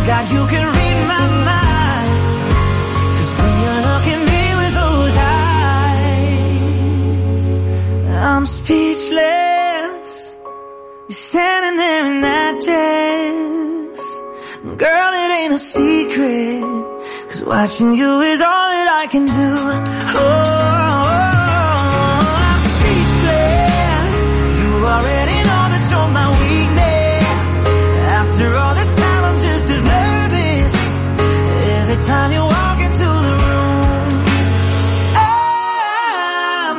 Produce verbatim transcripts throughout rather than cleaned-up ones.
God, you can read my mind. 'Cause when you look at me with those eyes, I'm speechless. You're standing there in that dress. Girl, it ain't a secret. 'Cause watching you is all that I can do. Oh, I'm speechless. You already know that you're my weakness. After all this time, I'm just as nervous every time you walk into the room. I'm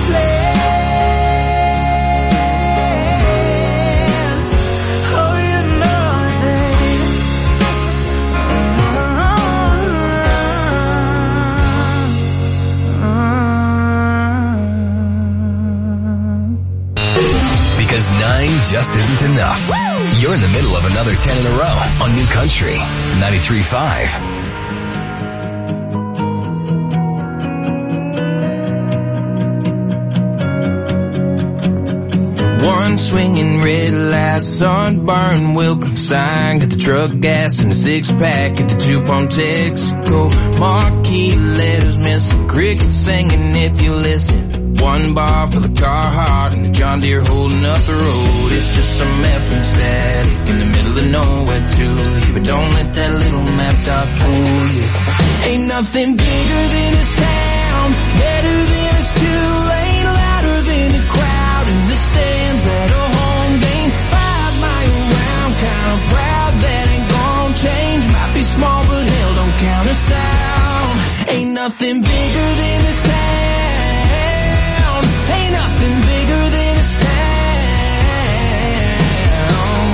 speechless. Oh, you know it, babe. Because nine just isn't enough. Woo! You're in the middle of another ten in a row on New Country ninety-three point five. One swinging red light, sunburn, welcome sign. Got the truck gas and the six pack at the two pump Texaco. Marquee letters, missing crickets singing if you listen. One bar for the Carhartt and the John Deere holding up the road. It's just some effing static in the middle of nowhere to you. But don't let that little map dot fool you. Ain't nothing bigger than this town, better than this two-lane, louder than the crowd in the stands at a home game. Five mile round, kinda proud that ain't gon' change. Might be small but hell don't count us out. Ain't nothing bigger than this town. Ain't nothing bigger than this town.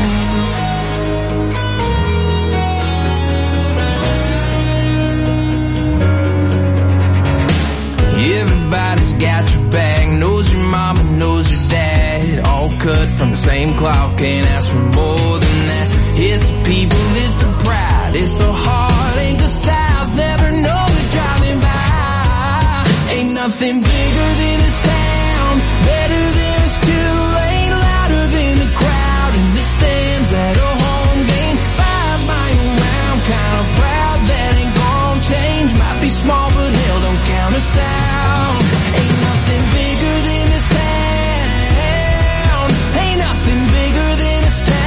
Everybody's got your back, knows your mama, knows your dad. All cut from the same cloth, can't ask for more than that. It's the people, it's the pride, it's the heart, ain't the size, never know you're driving by. Ain't nothing bigger than this town, better than this two-lane, louder than the crowd in the stands at a home game. Five mile round, kinda proud that ain't gon' change. Might be small but hell don't count us out. Ain't nothing bigger than this town. Ain't nothing bigger than this town.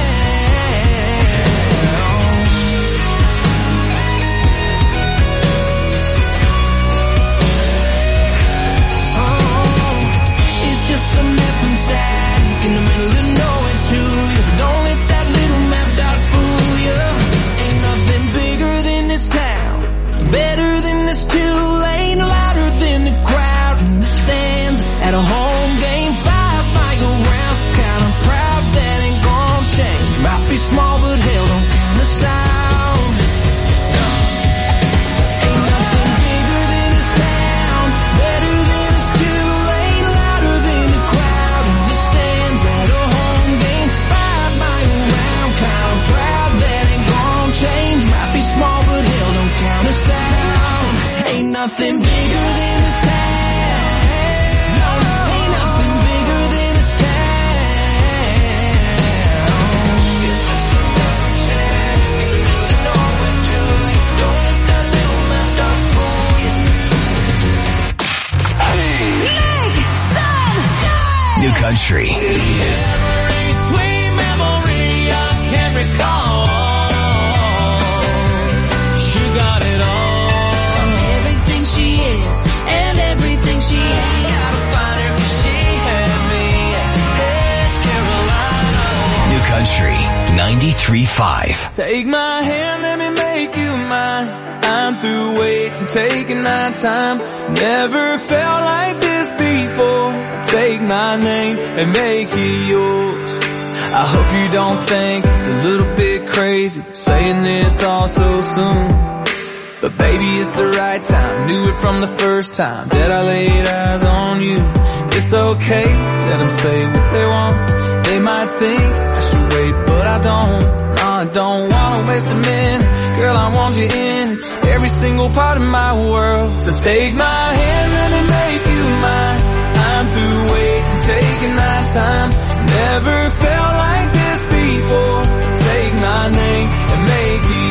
Some effing static in the middle of nowhere to you. But don't let that little map dot fool you. Ain't nothing bigger than this town, better than this two-lane, louder than the crowd in the stands at a home game. Five mile round, kinda proud that ain't gon' change. Might be small but hell don't count us out. Nothing bigger than this town. No, ain't nothing bigger than this town. It's just a nothing sad in the middle of nowhere to you. Don't let that little map dot fool you. Make some noise! New Country is Every sweet memory I can recall. She got it all. She is, and everything she ain't. Gotta find her 'cause she had me. It's Carolina. New Country ninety-three point five. Take my hand, let me make you mine. I'm through waiting, taking my time. Never felt like this before. Take my name and make it yours. I hope you don't think it's a little bit crazy saying this all so soon. But baby, it's the right time. Knew it from the first time that I laid eyes on you. It's okay, let them say what they want. They might think I should wait, but I don't. No, I don't wanna waste a minute. Girl, I want you in every single part of my world. So take my hand, let me make you mine. I'm through waiting, taking my time. Never felt like this before. Take my name and make it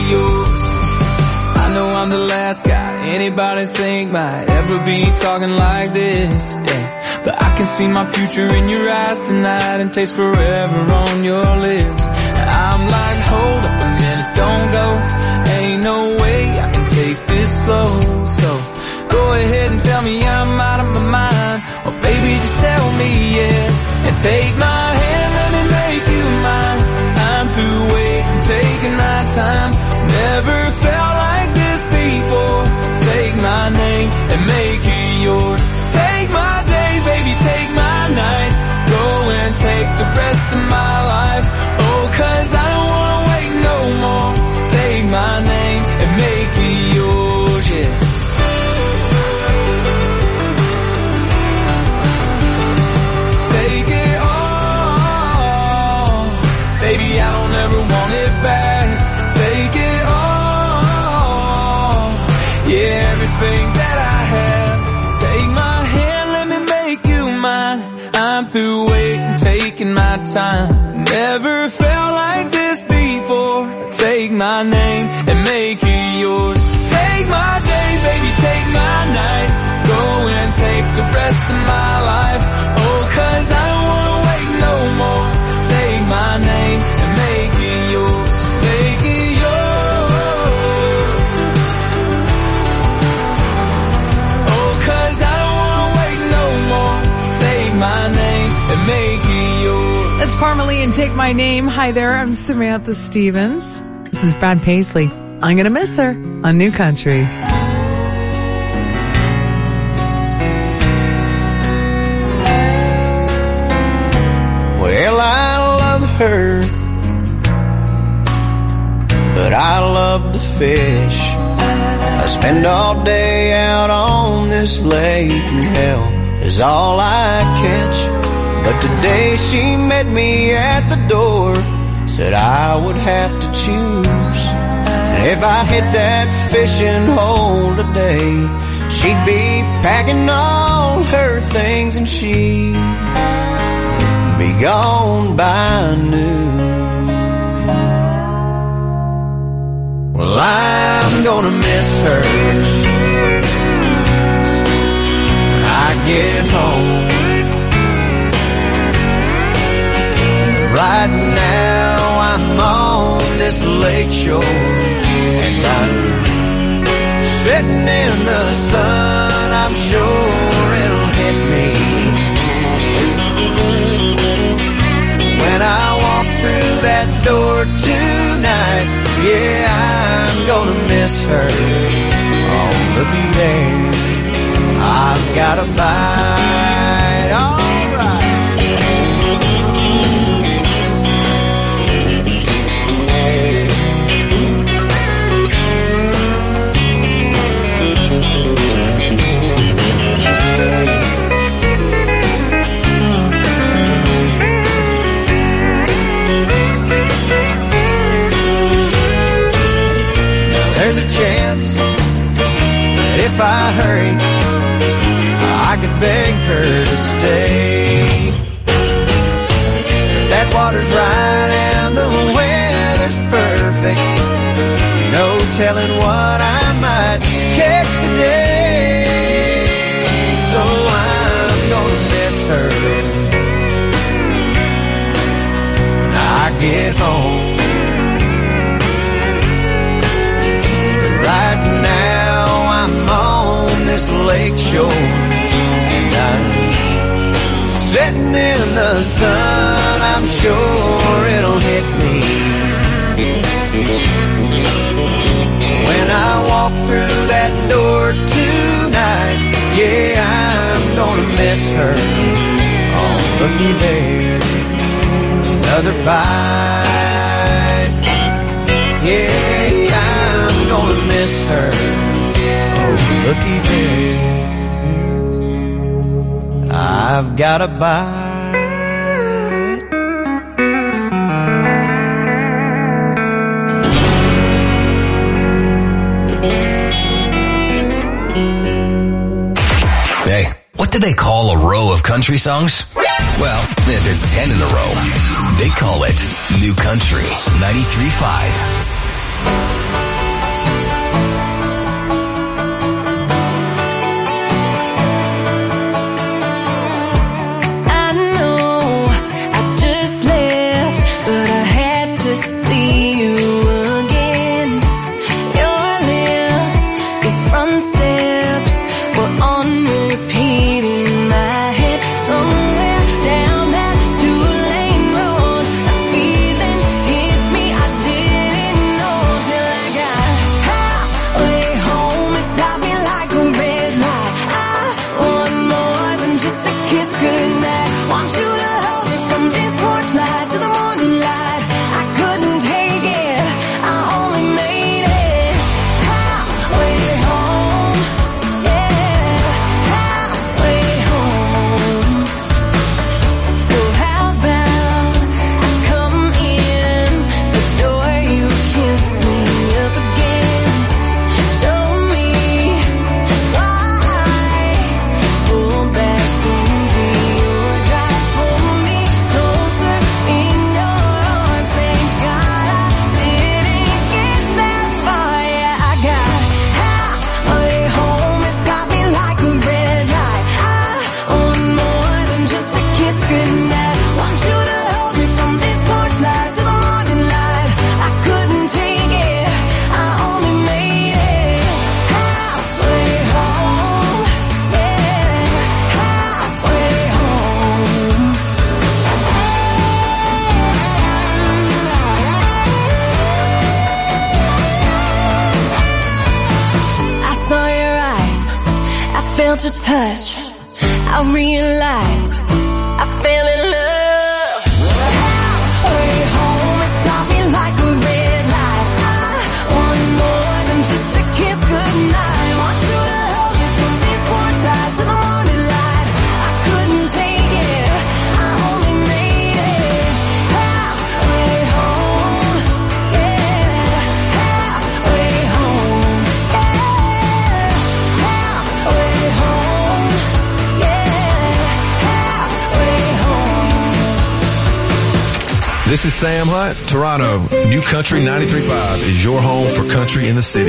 anybody think might ever be talking like this, yeah. But I can see my future in your eyes tonight and taste forever on your lips. I'm like, hold up a minute, don't go. Ain't no way I can take this slow. So go ahead and tell me I'm out of my mind, or baby just tell me yes. And take my hand, let me make you mine. I'm through waiting, taking my time. Never felt like this before. Take my name and make it yours. Take my days, baby, take my nights. Go and take the rest of my life. Oh, cause I don't wanna wait no more. Take my name and make it yours, yeah. Take it all, baby, I don't ever want it back. Take it all, yeah, everything that I have. Take my hand, let me make you mine. I'm through waiting, taking my time. Never felt like this before. Take my name and make it yours. Take my days, baby, take my nights. Go and take the rest of my life. Oh, cause I don't wanna wait no more. Take my name and make it yours. Make it yours. Oh, cause I don't wanna wait no more. Take my name and make it yours. That's Parmalee and Take My Name. Hi there, I'm Samantha Stevens. This is Brad Paisley. I'm gonna miss her on New Country. Well, I love her, but I love to fish. I spend all day out on this lake, and hell is all I catch. But today she met me at the door, said I would have to choose. And if I hit that fishing hole today, she'd be packing all her things and she'd be gone by noon. Well, I'm gonna miss her when I get home. Right now I'm on this lake shore, and I'm sitting in the sun. I'm sure it'll hit me when I walk through that door tonight. Yeah, I'm gonna miss her. Oh, looky there, I've got a bite. All right. There's a chance that if I hurry, I could beg her to stay. If that water's right and the weather's perfect, no telling what I might catch today. So I'm gonna miss her when I get home. Right now I'm on this lake shore, and I'm sitting in the sun. I'm sure it'll hit me when I walk through that door tonight. Yeah, I'm gonna miss her. Oh, looky there, another bite. Yeah, I'm gonna miss her. Oh, looky there, I've got a bite. Hey, what do they call a row of country songs? Well, if it's ten in a row, they call it New Country ninety-three point five. your touch, I realized I fell in love. Halfway home, it stopped me like a red light. I want more than just a kiss goodnight. Want you to hold me from these porch lights to the morning light. I couldn't take it, I only made it halfway home. Yeah, halfway home. Yeah, halfway home. This is Sam Hunt, Toronto. New Country ninety-three point five is your home for country in the city.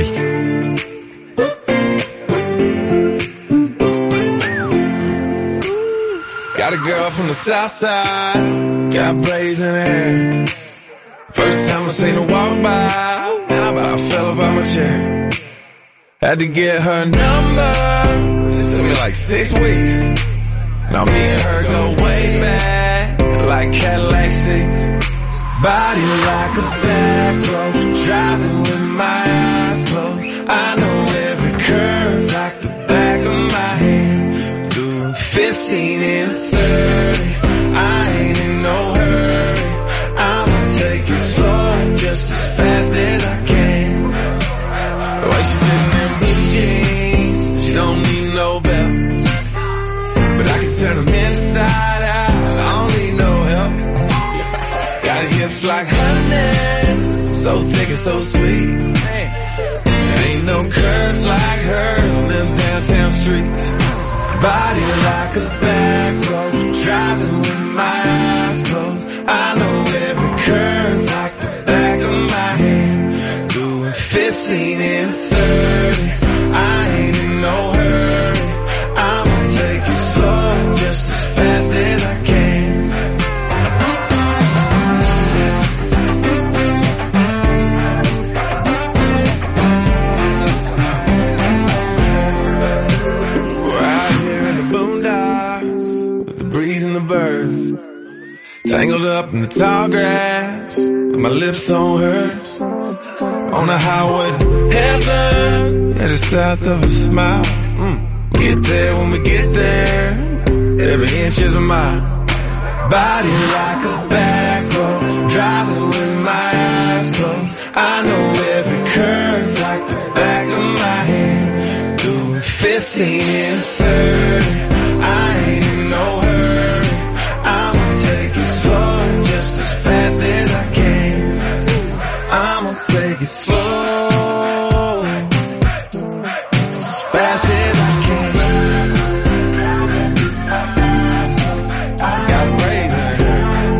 Got a girl from the south side, got braids in her hair. First time I seen her walk by, and I about fell about my chair. Had to get her number, it took me like six weeks. Now me and her go way back, like Cadillac seats. Body like a back road, driving with my eyes closed. I know every curve like the back of my hand. Doing fifteen and thirty, I ain't in no hurry. I'ma take it slow, just as fast as I can. The way she fits in blue jeans, she don't need no belt. But I can turn them inside out, I don't need no help. Got hips like honey, so thick and so sweet. There ain't no curves like hers on them downtown streets. Body like a back road, driving with my eyes closed. I know every curve like the back of my hand. Doing fifteen and thirty, I ain't in no hurry. I'ma take it slow, just as fast as I can. Birds tangled up in the tall grass with my lips on hers on the highway to heaven, yeah, just south of a smile. Mm. Get there when we get there, every inch is a mile. Body like a back road, driving with my eyes closed. I know every curve like the back of my hand. Doing fifteen and thirty, I ain't in no hurry. Take it slow, just as fast as I can. I'ma take it slow, just as fast as I can. Got braids in her.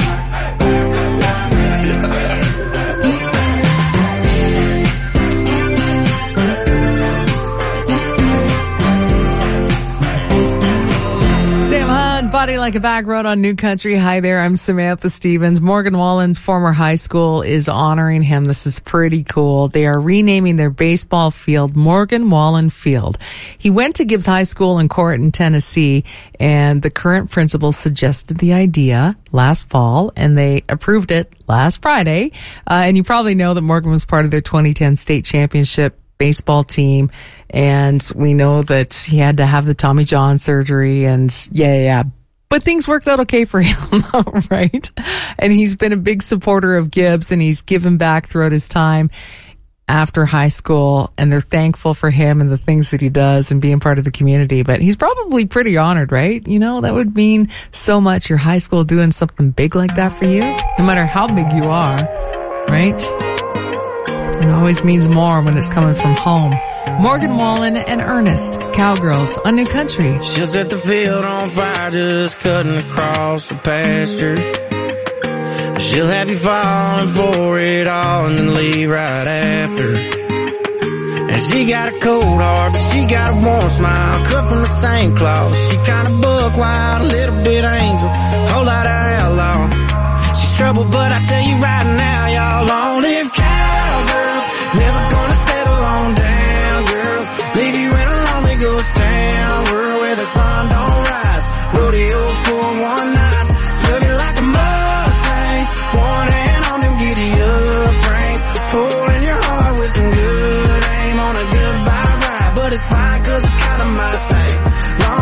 Sam Hunt, Body Like a Back Road on New Country. Hi there, I'm Samantha Stevens. Morgan Wallen's former high school is honoring him. This is pretty cool. They are renaming their baseball field Morgan Wallen Field. He went to Gibbs High School in Corrigan, Tennessee, and the current principal suggested the idea last fall, and they approved it last Friday. Uh, and you probably know that Morgan was part of their twenty ten state championship baseball team, and we know that he had to have the Tommy John surgery, and yeah, yeah. But things worked out okay for him, right? And he's been a big supporter of Gibbs, and he's given back throughout his time after high school, and they're thankful for him and the things that he does and being part of the community. But he's probably pretty honored, right? You know, that would mean so much, your high school doing something big like that for you, no matter how big you are, right? It always means more when it's coming from home. Morgan Wallen and Ernest, Cowgirls on New Country. She'll set the field on fire just cutting across the pasture. She'll have you falling for it all and then leave right after. And she got a cold heart, but she got a warm smile, cut from the same cloth. She kinda buck wild, a little bit angel, whole lot of outlaw. She's trouble, but I tell you right now, y'all long-lived cowgirls, never gonna settle on down, girl. Leave you in a lonely ghost town, girl, where the sun don't rise. Rodeo for one night, love you like a Mustang, one hand on them giddy up reins, pulling your heart with some good aim on a goodbye ride. But it's fine, cause it's kinda my thing.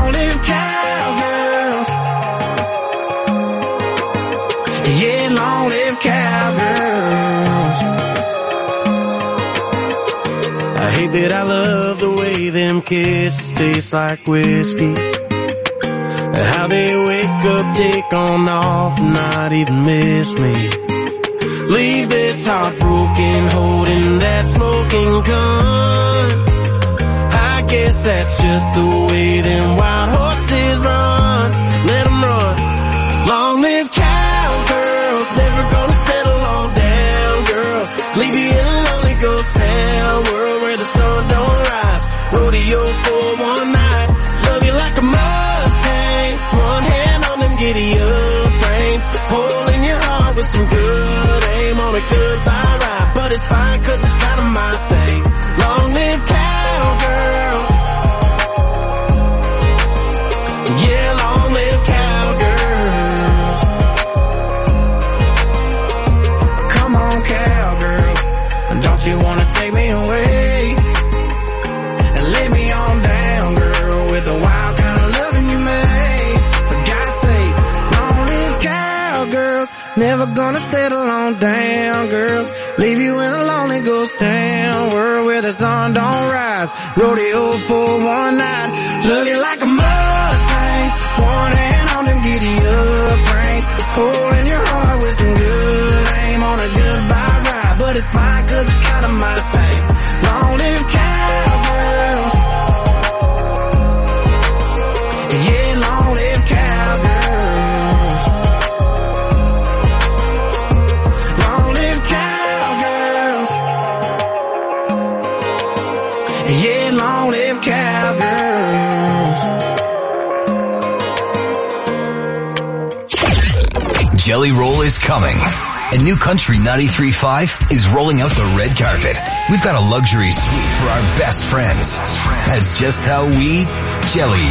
say that I love the way them kisses taste like whiskey. How they wake up, take on off, and not even miss me. Leave this heart broken, holding that smoking gun. I guess that's just the way them wild horses run. Let them run. Long live cowgirls, never gonna settle on down girls. Leave you in a lonely ghost town world where the sun don't rise. Rodeo for one night, love you like a Mustang. One hand on them giddy up reins, hole in your heart with some good aim on a goodbye ride. But it's fine cause it's kind of my thing. Long live cowgirls. Yeah, long live cowgirls. Come on, cowgirl, don't you wanna take me away and lay me on down, girl, with the wild kind of loving you made. For God's sake, long live cowgirls, never gonna settle on down, girls. Leave you in a lonely ghost town world where the sun don't rise. Rodeo for one night, love you like a Mustang. One hand on them giddy up reins, hole in your heart with some good aim on a goodbye ride. But it's fine cause it's kind of my thing. Long live cowgirls. Yeah, long live cowgirls. Long live cowgirls. Yeah, long live cowgirls. Jelly Roll is coming. And New Country ninety-three point five is rolling out the red carpet. We've got a luxury suite for our best friends. That's just how we jelly.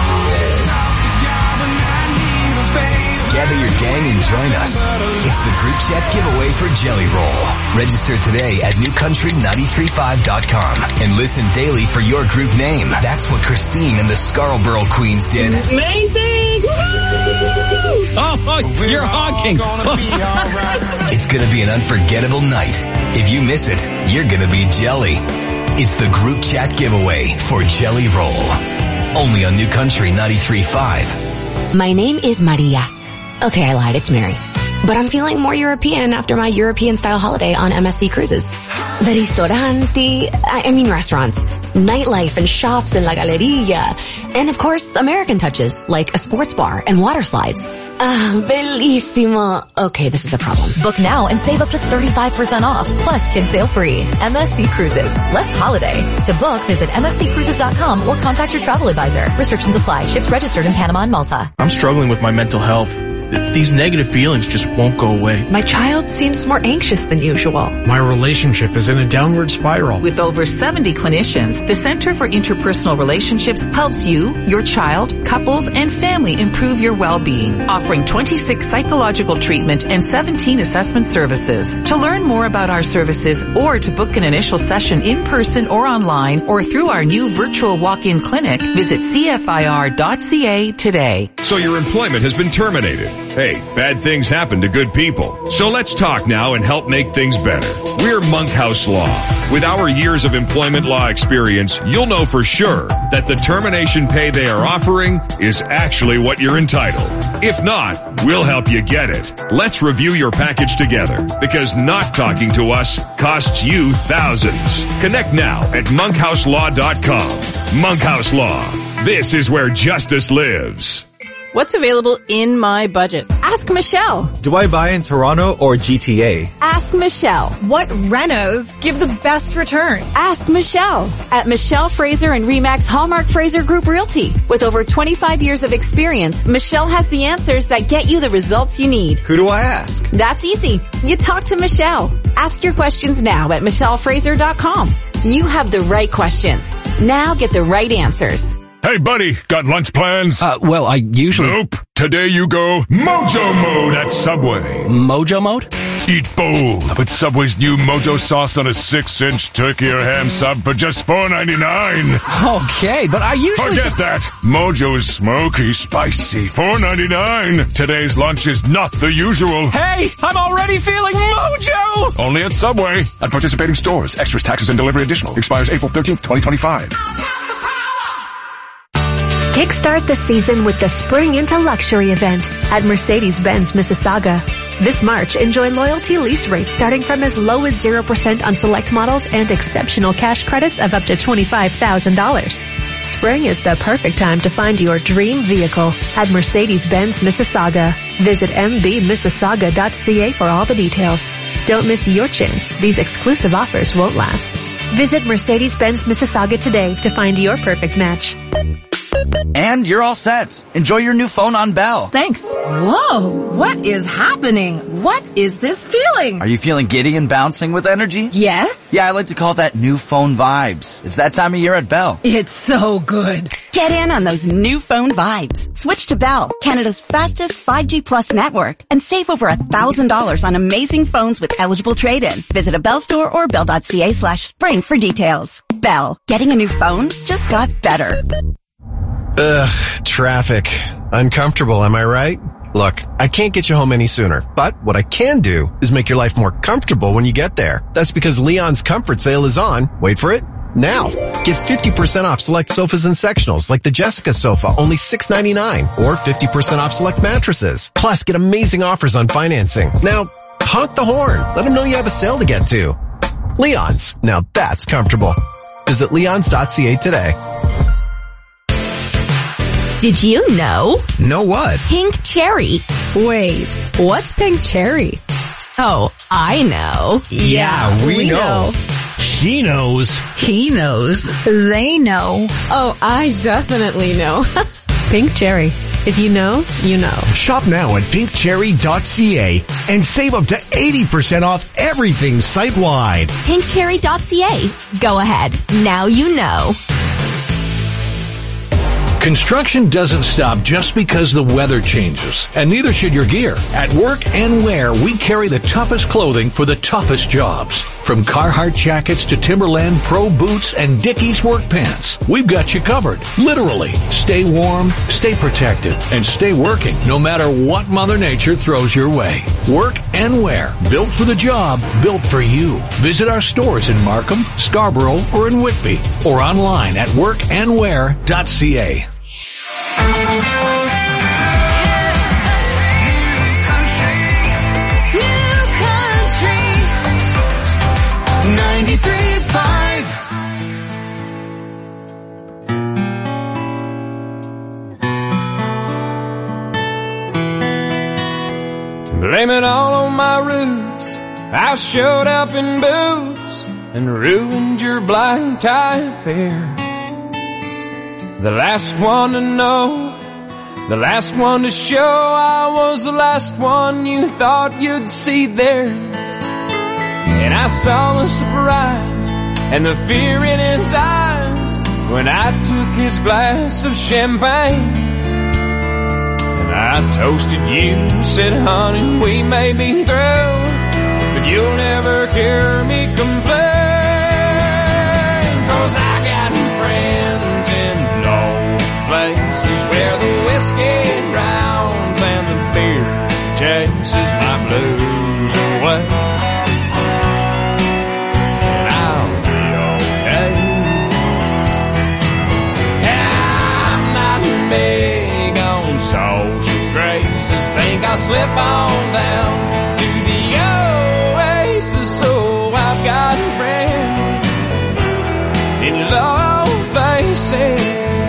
Gather your gang and join us. It's the group chat giveaway for Jelly Roll. Register today at new country nine three five dot com and listen daily for your group name. That's what Christine and the Scarborough Queens did. Amazing! Oh, you're honking. It's gonna be an unforgettable night. If you miss it, you're gonna be jelly. It's the group chat giveaway for Jelly Roll. Only on New Country ninety-three point five. My name is Maria. Okay, I lied, it's Mary. But I'm feeling more European after my European-style holiday on M S C Cruises. The ristoranti, I mean restaurants, nightlife and shops in La Galleria, and of course, American touches, like a sports bar and water slides. Ah, bellissimo. Okay, this is a problem. Book now and save up to thirty-five percent off, plus kids sale free. M S C Cruises. Let's holiday. To book, visit m s c cruises dot com or contact your travel advisor. Restrictions apply. Ships registered in Panama and Malta. I'm struggling with my mental health. These negative feelings just won't go away. My child seems more anxious than usual. My relationship is in a downward spiral. With over seventy clinicians, the Center for Interpersonal Relationships helps you, your child, couples, and family improve your well-being, offering twenty-six psychological treatment and seventeen assessment services. To learn more about our services or to book an initial session in person or online or through our new virtual walk-in clinic, visit c f i r dot c a today. So your employment has been terminated. Hey, bad things happen to good people. So let's talk now and help make things better. We're Monkhouse Law. With our years of employment law experience, you'll know for sure that the termination pay they are offering is actually what you're entitled. If not, we'll help you get it. Let's review your package together, because not talking to us costs you thousands. Connect now at monkhouse law dot com. Monkhouse Law. This is where justice lives. What's available in my budget? Ask Michelle. Do I buy in Toronto or G T A? Ask Michelle. What renos give the best return? Ask Michelle. At Michelle Fraser and Remax Hallmark Fraser Group Realty. With over twenty-five years of experience, Michelle has the answers that get you the results you need. Who do I ask? That's easy. You talk to Michelle. Ask your questions now at michelle fraser dot com. You have the right questions. Now get the right answers. Hey, buddy, got lunch plans? Uh, well, I usually... Nope. Today you go Mojo Mode at Subway. Mojo Mode? Eat bold with Subway's new Mojo sauce on a six-inch turkey or ham sub for just four ninety-nine. Okay, but I usually... Forget just... that. Mojo is smoky, spicy, four ninety-nine. Today's lunch is not the usual. Hey, I'm already feeling Mojo! Only at Subway. At participating stores. Extras, taxes, and delivery additional. Expires April thirteenth, twenty twenty-five. Kickstart the season with the Spring into Luxury event at Mercedes-Benz Mississauga. This March, enjoy loyalty lease rates starting from as low as zero percent on select models and exceptional cash credits of up to twenty-five thousand dollars. Spring is the perfect time to find your dream vehicle at Mercedes-Benz Mississauga. Visit m b mississauga dot c a for all the details. Don't miss your chance. These exclusive offers won't last. Visit Mercedes-Benz Mississauga today to find your perfect match. And you're all set. Enjoy your new phone on Bell. Thanks. Whoa, what is happening? What is this feeling? Are you feeling giddy and bouncing with energy? Yes. Yeah, I like to call that new phone vibes. It's that time of year at Bell. It's so good. Get in on those new phone vibes. Switch to Bell, Canada's fastest five G plus network, and save over a thousand dollars on amazing phones with eligible trade-in. Visit a Bell store or bell.ca slash spring for details. Bell, getting a new phone just got better. Ugh, traffic. Uncomfortable, am I right? Look, I can't get you home any sooner, but what I can do is make your life more comfortable when you get there. That's because Leon's Comfort Sale is on. Wait for it. Now, get fifty percent off select sofas and sectionals like the Jessica sofa, only six ninety-nine, or fifty percent off select mattresses. Plus, get amazing offers on financing. Now, honk the horn. Let them know you have a sale to get to. Leon's. Now that's comfortable. Visit leons dot c a today. Did you know? Know what? Pink cherry. Wait, what's pink cherry? Oh, I know. Yeah, we, we know. know. She knows. He knows. They know. Oh, I definitely know. Pink cherry. If you know, you know. Shop now at pink cherry dot c a and save up to eighty percent off everything site-wide. pink cherry dot c a. Go ahead. Now you know. Construction doesn't stop just because the weather changes, and neither should your gear. At Work and Wear, we carry the toughest clothing for the toughest jobs. From Carhartt jackets to Timberland Pro boots and Dickies work pants, we've got you covered. Literally. Stay warm, stay protected, and stay working no matter what Mother Nature throws your way. Work and Wear. Built for the job, built for you. Visit our stores in Markham, Scarborough, or in Whitby, or online at work and wear dot c a. ninety-three point five Blame it all on my roots. I showed up in boots and ruined your blind tie affair. The last one to know, the last one to show I was the last one you thought you'd see there. And I saw the surprise and the fear in his eyes when I took his glass of champagne. And I toasted you, said, honey, we may be through, but you'll never hear me complain. 'Cause I got friends in low places where the whiskey drowns and the beer chases my blues away. And I'll be okay. I'm not big on social graces. Think I'll slip on down to the oasis. So I've got friends in low places.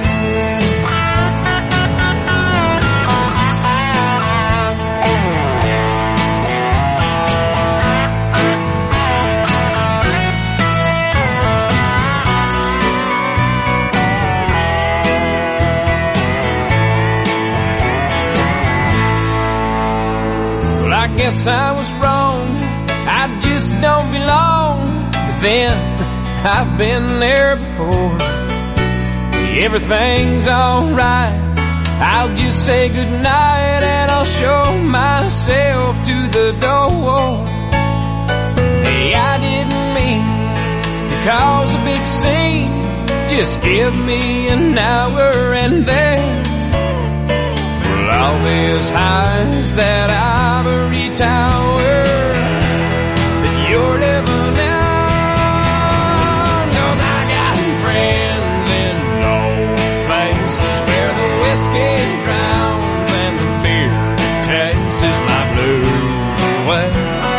I guess I was wrong, I just don't belong. But then, I've been there before. everything's alright. I'll just say goodnight and I'll show myself to the door. Hey, I didn't mean to cause a big scene. Just give me an hour and then we'll all be as high as that ivory tower that you're living in. 'Cause I got friends in low places where the whiskey drowns and the beer chases my blues away.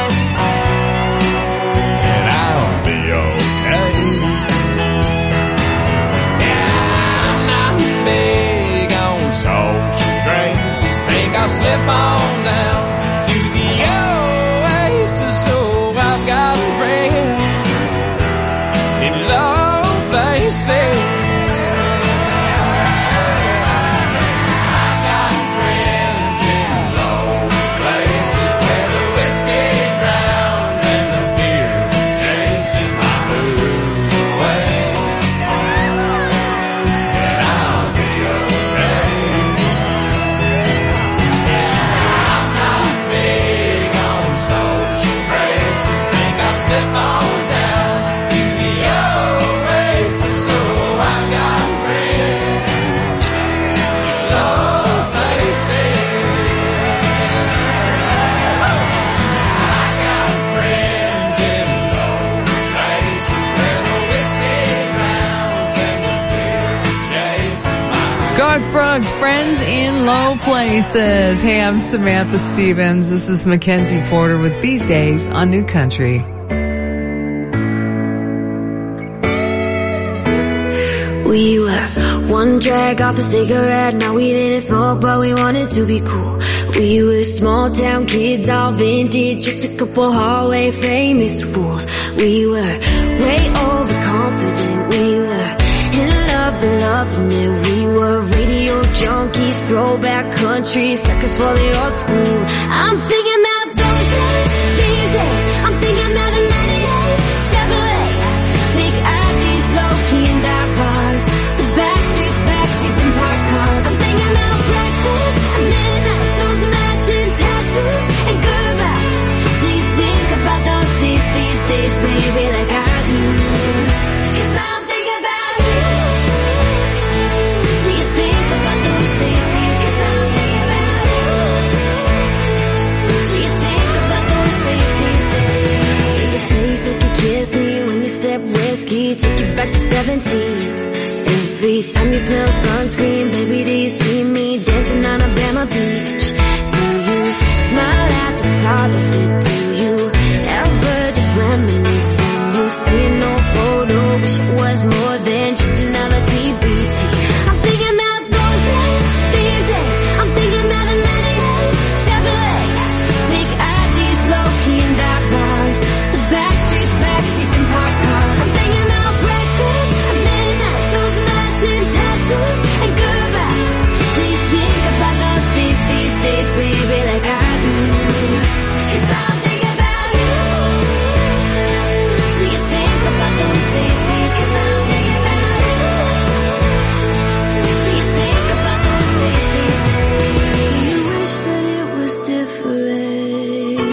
And I'll be okay. Yeah, I'm not big on social graces. Think I'll slip on down to the oasis. So I've got a friend in low places. Garth Brooks, Friends in Low Places. Hey, I'm Samantha Stevens. This is Mackenzie Porter with These Days on New Country. We were one drag off a cigarette. Now we didn't smoke, but we wanted to be cool. We were small town kids, all vintage, just a couple hallway famous fools. We were way overconfident. We were in love and loving it. We were radio junkies, throwback country, suckers for the old school. I'm thinking about those days, these days. I'm thinking about the ninety-eight Chevrolet. Think I did low key in dark bars, the back streets, backseats and parked cars. I'm thinking about breakfast at midnight, those matching tattoos and goodbye. Do you think about those days, these days, baby, like I do? 'Cause I'm thinking about you. Do you think about those days, days? 'Cause I'm thinking about you. Do you think about those days, days, days? Does it taste like you kissed me when you sip whiskey? Take you back to seventeen. Every time you smell sunscreen, baby, do you see me dancing on Alabama Beach? Do you smile at the thought of it? Do you ever just reminisce when you see an old photo? Wish it was more than just another T B T. I'm thinking about those days, these days. I'm thinking about the ninety-eight Chevrolet. Think I did low key in dark bars, the back streets, backseats and parked cars. I'm thinking about breakfast at midnight, those matching tattoos and goodbye. Do you think about those days, these days, baby, like I do? 'Cause I'm thinking about you. Do you think about those days, days? 'Cause I'm thinking about you. Do you think about those days, days, days? Do you wish that it was different?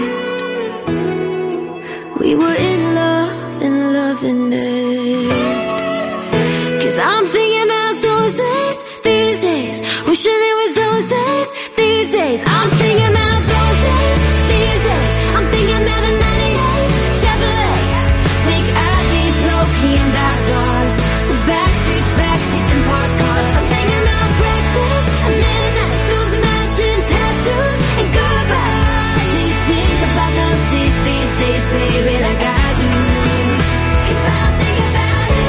We were in love and loving it. 'Cause I'm thinking about those days, these days. Wishing it was those days, these days. I'm thinking about those days, these days. I'm thinking about the ninety-eight Chevrolet. Think I did low key in dark bars, the back streets, backseats and parked cars. I'm thinking about breakfast at midnight, those matching tattoos and goodbye. Do you think about those days, these days, baby, like I do? 'Cause I'm thinking about you.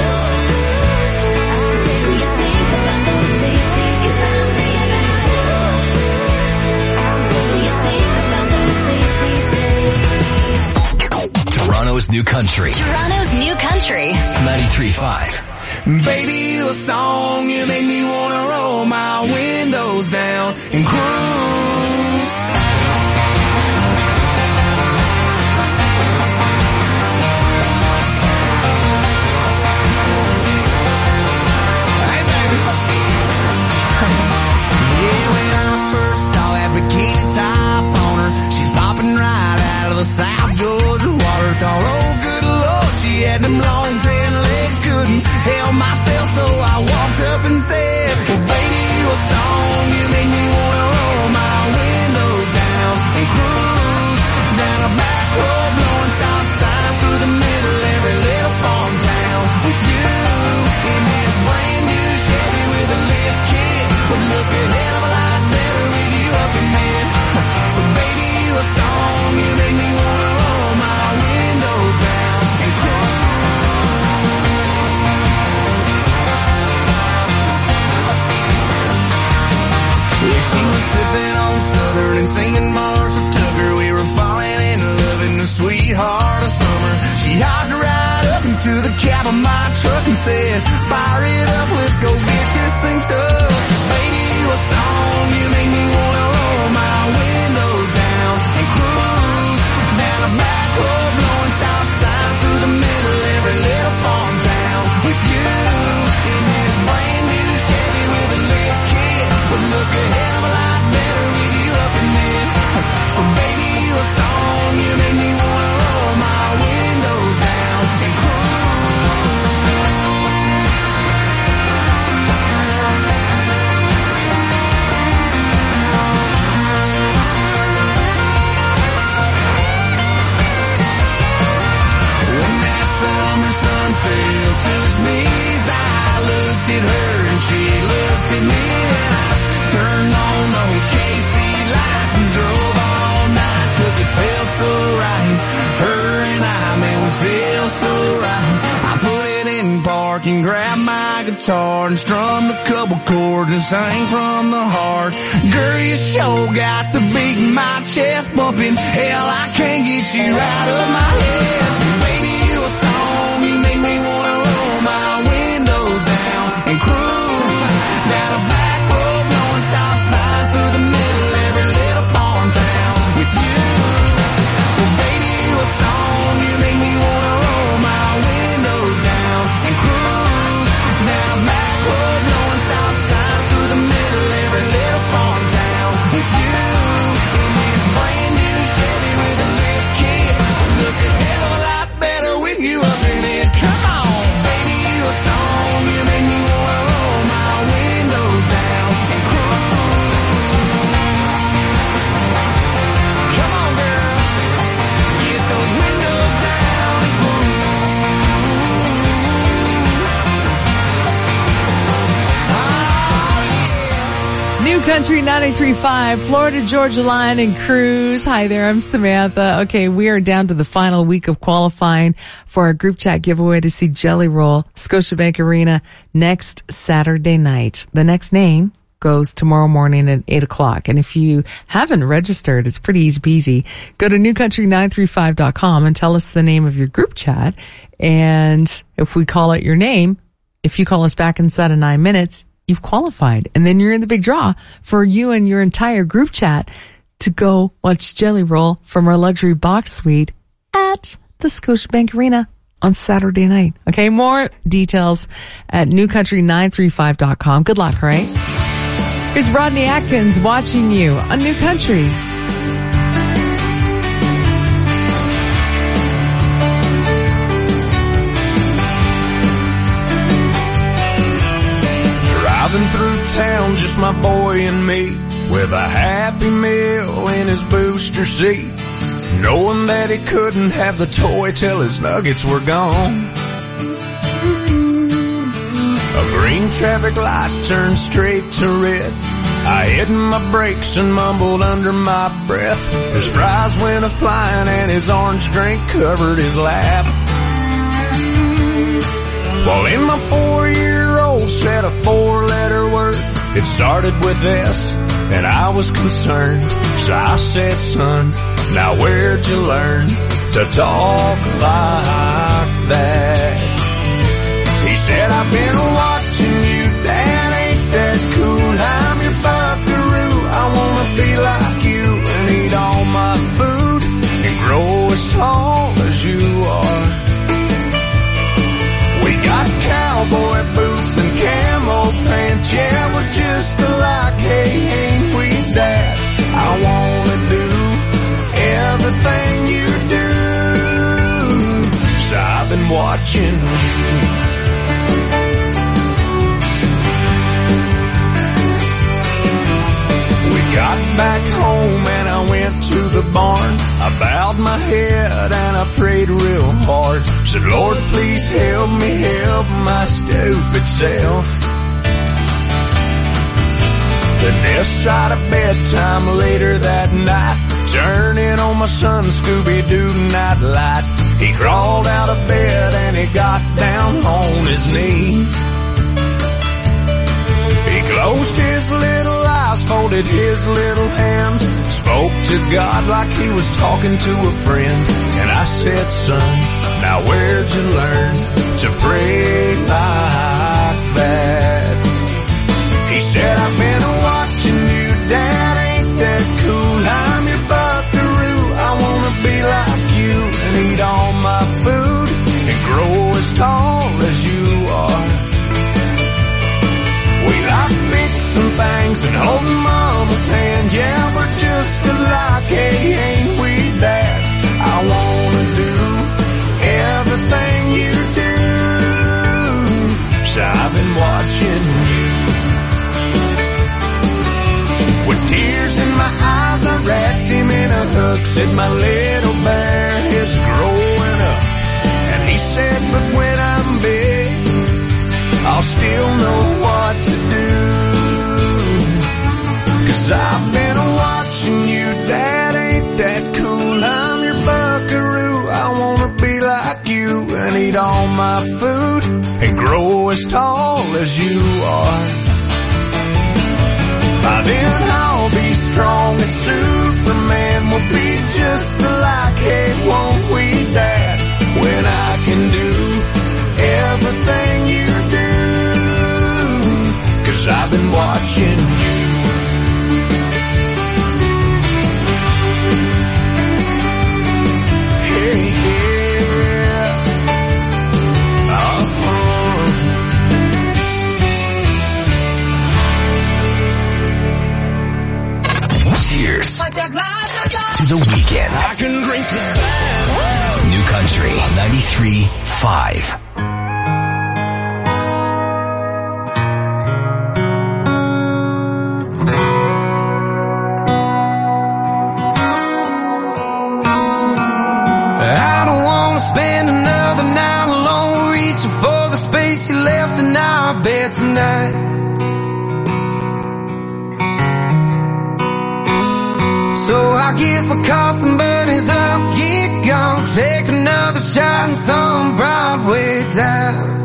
Do you think about those days, days? 'Cause I'm thinking about you. Do you think about those days, these days? Toronto's New Country. Toronto's New Country. ninety-three point five. Baby, you a song, you make me wanna roll my windows down and cruise. Hey baby, had them long tan legs, couldn't help myself, so I walked up and said, well, baby, you a song, you make me wanna roll my windows down and cruise down a back road, blowing stop signs through the middle every little farm town with you in this brand new Chevy with a lift kit. Would look a hell of a lot better with you up in it. So baby, you a song, you make me wanna roll my windows down and cruise. Yeah, she was sipping on Southern and singing Marshall Tucker. We were falling in love in the sweetheart of summer. She hopped right up into the cab of my truck and said, fire it up, let's go get this thing stuck. Baby, you a song, you make me wanna roll my windows down and cruise down a back road, blowing stop signs through the middle every little farm town with you in this brand new Chevy with a lift kit. Would look a hell of a lot better with you up in it. So baby, you a song, you make me wanna roll my windows down and cruise. When that summer sun fell to his knees, I looked at her and she looked at me, and I turned on those K C lights and drove all night, 'cause it felt so right. Her and I, man, we feel so right. I put it in park and grabbed my guitar and strummed a couple chords and sang from the heart. Girl, you sure got the beat in my chest bumping. Hell, I can't get you out of my head. Baby, you a song, you make me wanna roll my windows down and cruise down a back road, blowing stop signs through the middle every little farm town with you. Well, baby, you a song, you make me wanna roll my windows down and cruise down a back road, blowing stop signs through the middle every little farm town with you in this brand new Chevy with a lift kit. Look a hell of a lot better with you up in it. Come on, baby, you a song, you make me wanna roll my windows down and cruise. Come on, girl, get those windows down and cruise. New Country ninety-three point five, Florida Georgia Line and Cruise. Hi there, I'm Samantha. Okay, we are down to the final week of qualifying for our group chat giveaway to see Jelly Roll, Scotiabank Arena, next Saturday night. The next name goes tomorrow morning at eight o'clock. And if you haven't registered, it's pretty easy peasy. Go to new country nine three five dot com and tell us the name of your group chat. And if we call out your name, if you call us back inside of nine minutes, you've qualified. And then you're in the big draw for you and your entire group chat to go watch Jelly Roll from our luxury box suite at the Scotiabank Arena on Saturday night. Okay, more details at new country nine three five dot com. Good luck, right? Here's Rodney Atkins, Watching You on New Country. Driving through town, just my boy and me, with a Happy Meal in his booster seat, knowing that he couldn't have the toy till his nuggets were gone. A green traffic light turned straight to red. I hit my brakes and mumbled under my breath. His fries went a-flying and his orange drink covered his lap. While in my four-year-old said a four-letter word. It started with S, and I was concerned. So I said, son, now where'd you learn to talk like that? He said, I've been watching you, Dad, ain't that cool? I'm your buckaroo, I wanna be like you and eat all my food and grow as tall as you are. We got cowboy boots and camo pants, yeah, we're just alike, hey, ain't we, Dad? I wanna do everything you do. So I've been watching you. Got back home and I went to the barn. I bowed my head and I prayed real hard. Said, Lord, please help me help my stupid self. Then this side of bedtime later that night, turning on my son Scooby-Doo nightlight. He crawled out of bed and he got down on his knees. He closed his little eyes, folded his little hands, spoke to God like he was talking to a friend. And I said, son, now where'd you learn to pray like that? He said, I've been watching you, Dad, ain't that cool? I'm your buckaroo, I wanna be like you and eat all my food and grow as tall as you are. Some things and holding mama's hand, yeah, we're just alike, hey, ain't we that? I wanna do everything you do, so I've been watching you. With tears in my eyes, I wrapped him in a hug, said my little bear is growing up. And he said, but when I'm big, I'll still know what to do. Cause I've been watching you, Dad, ain't that cool? I'm your buckaroo, I wanna be like you and eat all my food and grow as tall as you are. By then I'll be strong as Superman, we'll be just alike, hey, won't we, Dad? When I can do everything you do, cause I've been watching you. Cheers to the weekend. I can drink the bad. New Country ninety-three point five. I don't want to spend another night alone, reaching for the space you left in our bed tonight. So I guess I'll call some buddies up, get gone, take another shot in some Broadway dive.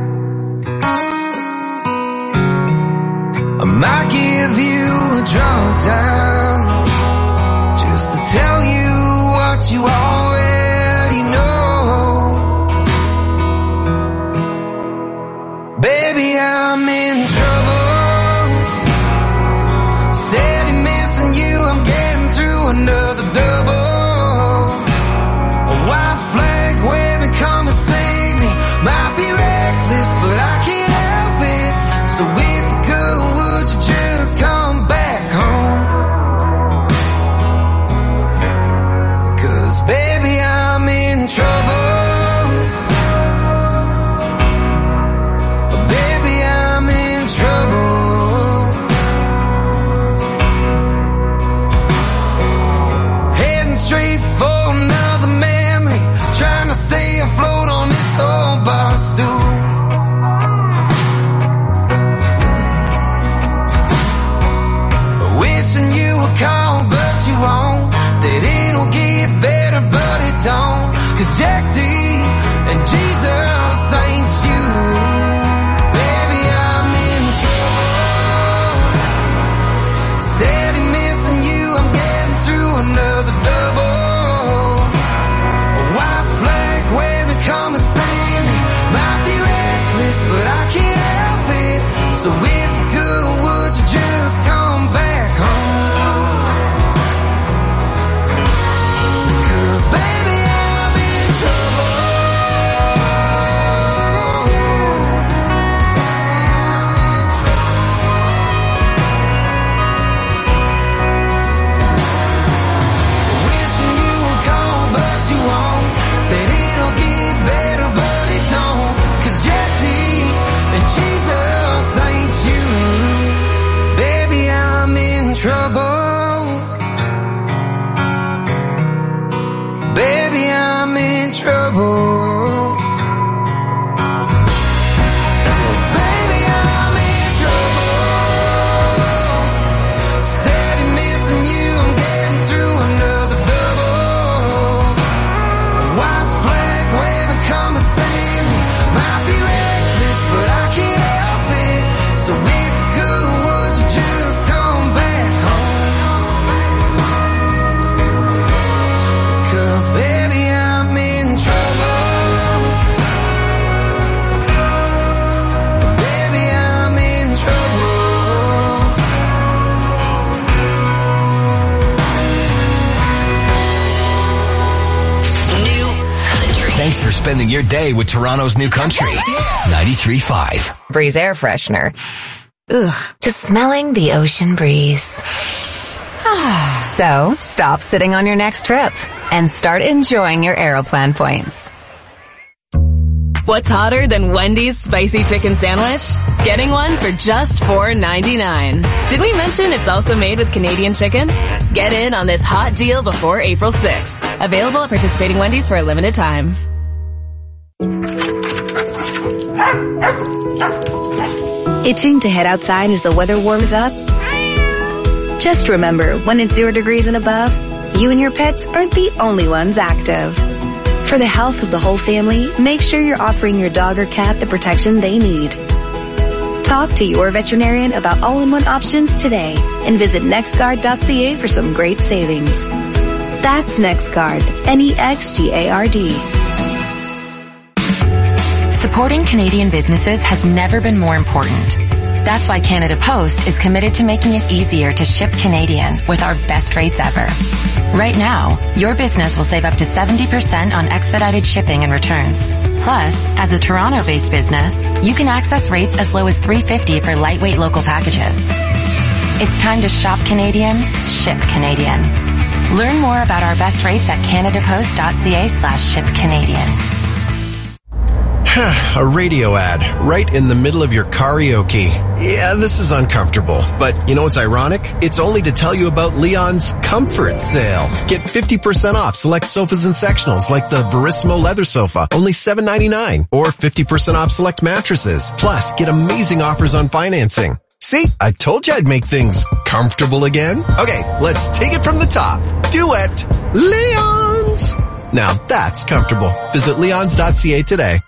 I might give you a drunk dial, just to tell you what you already know. Baby, I'm in trouble, steady missing you, I'm getting through another double. A white flag waving, come and save me. Might be reckless, but I can't help it. So if you could, would you just come back home? Cause baby, I'm in trouble. Baby, I'm in trouble. Straight for another memory, trying to stay afloat on this old bar stool. Wishing you would call, but you won't. That it'll get better, but it don't. Cause Jack D and Jesus ain't you. Baby, I'm in trouble, steady missing you, I'm getting through another double. Come and save me. Might be reckless, but I can't help it. So if you could, would you just come back home? Cause baby, I'm in trouble. Wishing you would call, but you won't. That it'll get better, but it spending your day with Toronto's New Country. ninety-three point five. Breeze air freshener. Ugh. To smelling the ocean breeze. So, stop sitting on your next trip and start enjoying your Aeroplan points. What's hotter than Wendy's spicy chicken sandwich? Getting one for just four ninety-nine. Did we mention it's also made with Canadian chicken? Get in on this hot deal before April sixth. Available at participating Wendy's for a limited time. Itching to head outside as the weather warms up? Just remember, when it's zero degrees and above, you and your pets aren't the only ones active. For the health of the whole family, make sure you're offering your dog or cat the protection they need. Talk to your veterinarian about all-in-one options today and visit nextguard dot c a for some great savings. That's NextGuard, N E X G A R D. Supporting Canadian businesses has never been more important. That's why Canada Post is committed to making it easier to ship Canadian with our best rates ever. Right now, your business will save up to seventy percent on expedited shipping and returns. Plus, as a Toronto-based business, you can access rates as low as three dollars and fifty cents for lightweight local packages. It's time to shop Canadian, ship Canadian. Learn more about our best rates at canadapost dot c a slash ship Canadian. A radio ad right in the middle of your karaoke. Yeah, this is uncomfortable, but you know what's ironic? It's only to tell you about Leon's Comfort Sale. Get fifty percent off select sofas and sectionals like the Verismo leather sofa, only seven ninety-nine, or fifty percent off select mattresses. Plus, get amazing offers on financing. See, I told you I'd make things comfortable again. Okay, let's take it from the top. Duet, Leon's. Now that's comfortable. Visit leons dot c a today.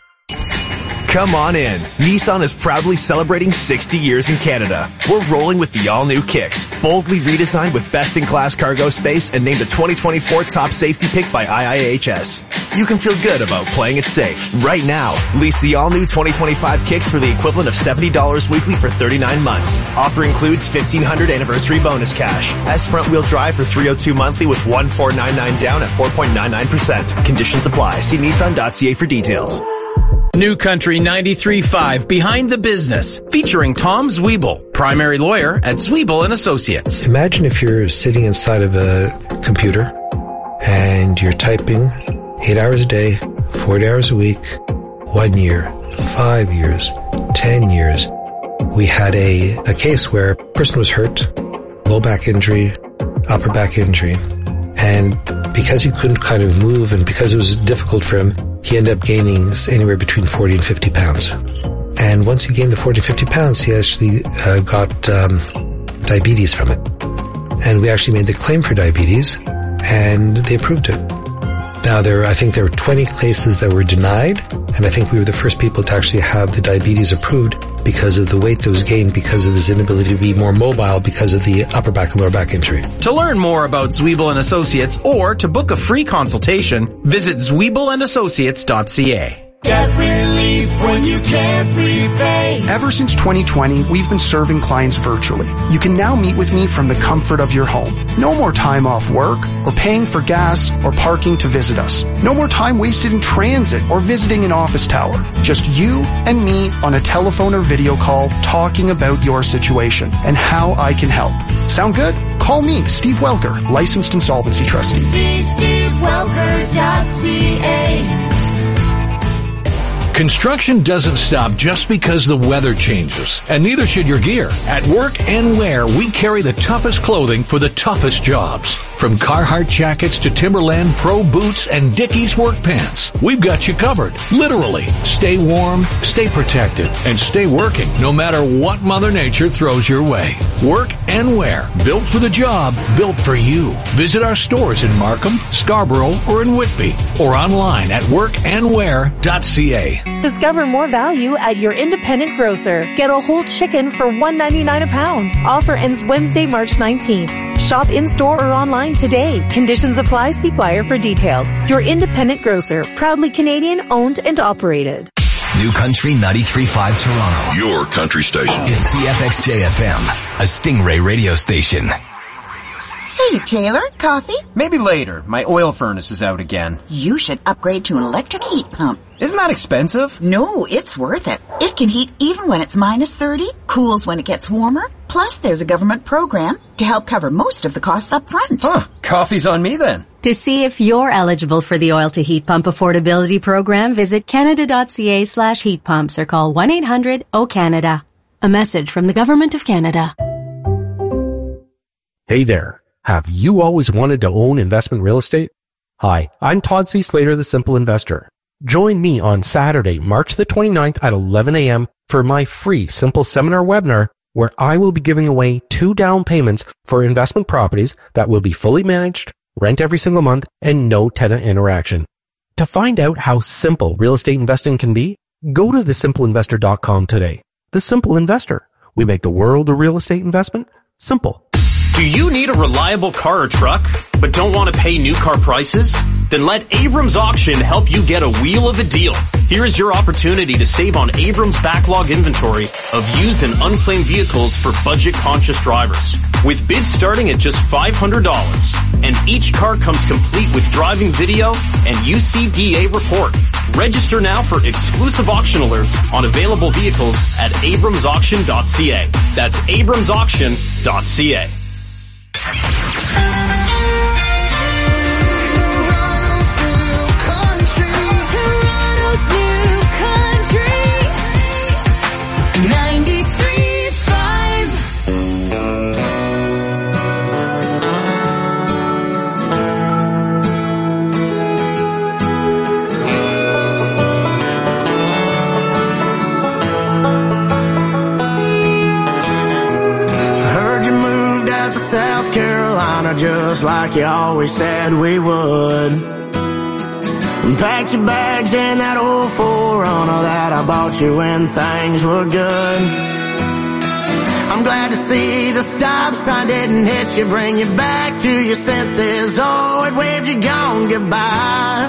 Come on in. Nissan is proudly celebrating sixty years in Canada. We're rolling with the all-new Kicks, boldly redesigned with best-in-class cargo space and named a twenty twenty-four top safety pick by I I H S. You can feel good about playing it safe. Right now, lease the all-new twenty twenty-five Kicks for the equivalent of seventy dollars weekly for thirty-nine months. Offer includes fifteen hundred anniversary bonus cash. S front-wheel drive for three hundred two monthly with one thousand four hundred ninety-nine down at four point nine nine percent. Conditions apply. See nissan dot c a for details. New Country ninety-three point five Behind the Business, featuring Tom Zwiebel, primary lawyer at Zwiebel and Associates. Imagine if you're sitting inside of a computer and you're typing eight hours a day, forty hours a week, one year, five years, ten years. We had a, a case where a person was hurt, low back injury, upper back injury, and because he couldn't kind of move and because it was difficult for him, he ended up gaining anywhere between forty and fifty pounds. And once he gained the forty, fifty pounds, he actually uh, got um, diabetes from it. And we actually made the claim for diabetes, and they approved it. Now, there, I think there were twenty cases that were denied, and I think we were the first people to actually have the diabetes approved because of the weight that was gained because of his inability to be more mobile because of the upper back and lower back injury. To learn more about Zwiebel and Associates or to book a free consultation, visit zwiebel and associates dot c a. Debt relief when you can't repay. Ever since twenty twenty, we've been serving clients virtually. You can now meet with me from the comfort of your home. No more time off work or paying for gas or parking to visit us. No more time wasted in transit or visiting an office tower. Just you and me on a telephone or video call talking about your situation and how I can help. Sound good? Call me, Steve Welker, licensed insolvency trustee. See steve welker dot c a. Construction doesn't stop just because the weather changes, and neither should your gear. At Work and Wear, we carry the toughest clothing for the toughest jobs. From Carhartt jackets to Timberland Pro boots and Dickies work pants, we've got you covered. Literally, stay warm, stay protected, and stay working no matter what Mother Nature throws your way. Work and Wear, built for the job, built for you. Visit our stores in Markham, Scarborough, or in Whitby, or online at work and wear dot c a. Discover more value at your independent grocer. Get a whole chicken for one ninety-nine a pound. Offer ends Wednesday, March nineteenth. Shop in-store or online today. Conditions apply. See flyer for details. Your independent grocer. Proudly Canadian owned and operated. New Country ninety-three point five Toronto. Your country station. Is C F X J F M, a Stingray radio station. Hey, Taylor, coffee? Maybe later. My oil furnace is out again. You should upgrade to an electric heat pump. Isn't that expensive? No, it's worth it. It can heat even when it's minus thirty, cools when it gets warmer. Plus, there's a government program to help cover most of the costs up front. Huh, coffee's on me then. To see if you're eligible for the Oil to Heat Pump Affordability Program, visit canada.ca slash heat pumps or call one eight hundred O Canada. A message from the Government of Canada. Hey there. Have you always wanted to own investment real estate? Hi, I'm Todd C. Slater, the Simple Investor. Join me on Saturday, March the twenty-ninth at eleven a.m. for my free Simple Seminar webinar, where I will be giving away two down payments for investment properties that will be fully managed, rent every single month, and no tenant interaction. To find out how simple real estate investing can be, go to the simple investor dot com today. The Simple Investor. We make the world of real estate investment simple. Do you need a reliable car or truck, but don't want to pay new car prices? Then let Abrams Auction help you get a wheel of a deal. Here is your opportunity to save on Abrams' backlog inventory of used and unclaimed vehicles for budget-conscious drivers. With bids starting at just five hundred dollars, and each car comes complete with driving video and U C D A report. Register now for exclusive auction alerts on available vehicles at abrams auction dot c a. That's abrams auction dot c a. South Carolina, just like you always said we would. And packed your bags in that old four runner that I bought you when things were good. I'm glad to see the stop sign didn't hit you, bring you back to your senses. Oh, it waved you gone goodbye.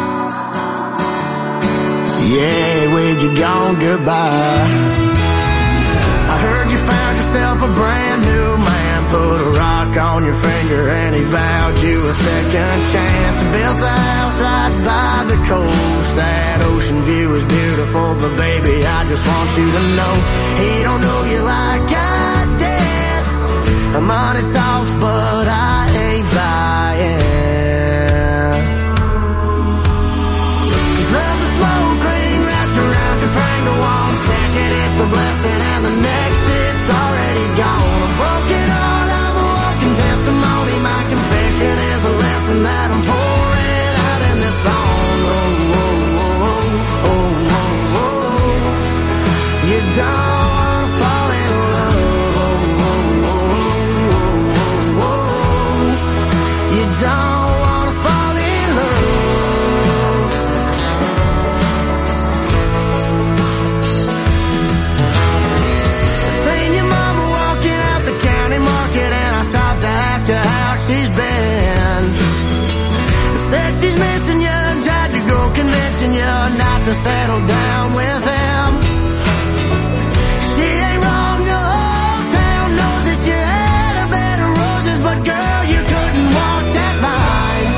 Yeah, it waved you gone goodbye. I heard you found yourself a brand new man. Put a rock on your finger and he vowed you a second chance. Built a house right by the coast. That ocean view is beautiful, but baby, I just want you to know he don't know you like I did. Money talks, but I ain't buying. 'Cause love's a smoke ring wrapped around your finger. One second it's a blessing and the next it's already gone. A broken heart, testimony, my confession is a lesson that I'm pouring out in this song. Oh, oh, oh, oh, oh, oh. You don't wanna fall in love. Oh, oh, oh, oh, oh, oh. You don't wanna fall in love. Seen your mama walking out the county market and I stopped to ask her how she's been. Said she's missing you and tried to go convincing you not to settle down with him. She ain't wrong, the whole town knows that you had a bed of roses, but girl, you couldn't walk that line.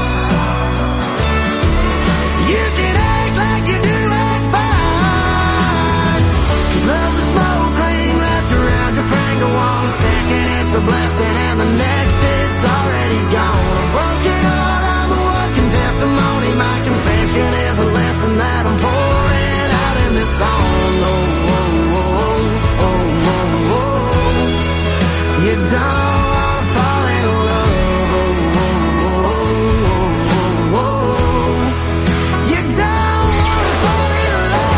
You can act like you do act fine. 'Cause love's a smoke ring wrapped around your finger. One second it's a blessing and the next it's already gone. A broken heart, I'm a walking testimony. My confession is a lesson that I'm pouring out in this song. Oh, oh, oh, oh, oh, oh. You don't wanna fall in love. Oh, oh, oh, oh, oh. You don't wanna fall in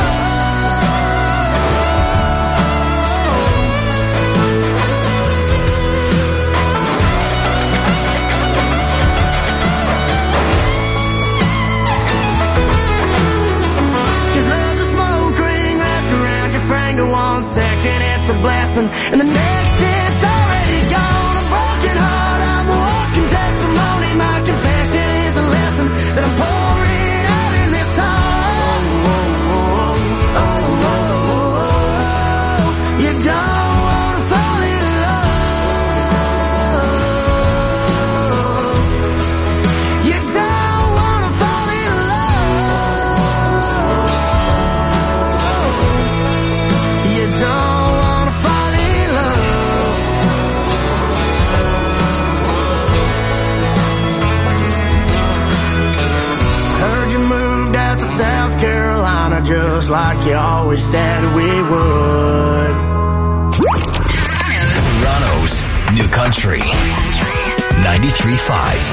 one second it's a blessing and the next it's already gone. A broken heart, I'm a walking testimony. My confession is a lesson that I'm pouring out in this song. Oh, oh, oh, oh, oh, oh. You don't wanna fall in love. just like you always said we would. Toronto's New Country. ninety-three point five.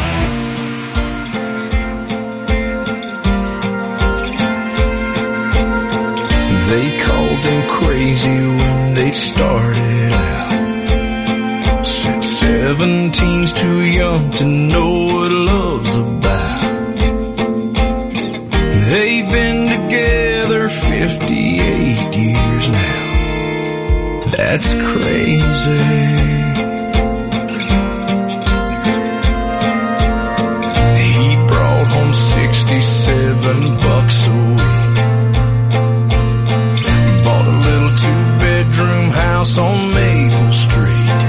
They called them crazy when they started out. Said seventeen's too young to know what love's about. They've been together fifty-eight years now. That's crazy. He brought home sixty-seven bucks a week. Two-bedroom house on Maple Street,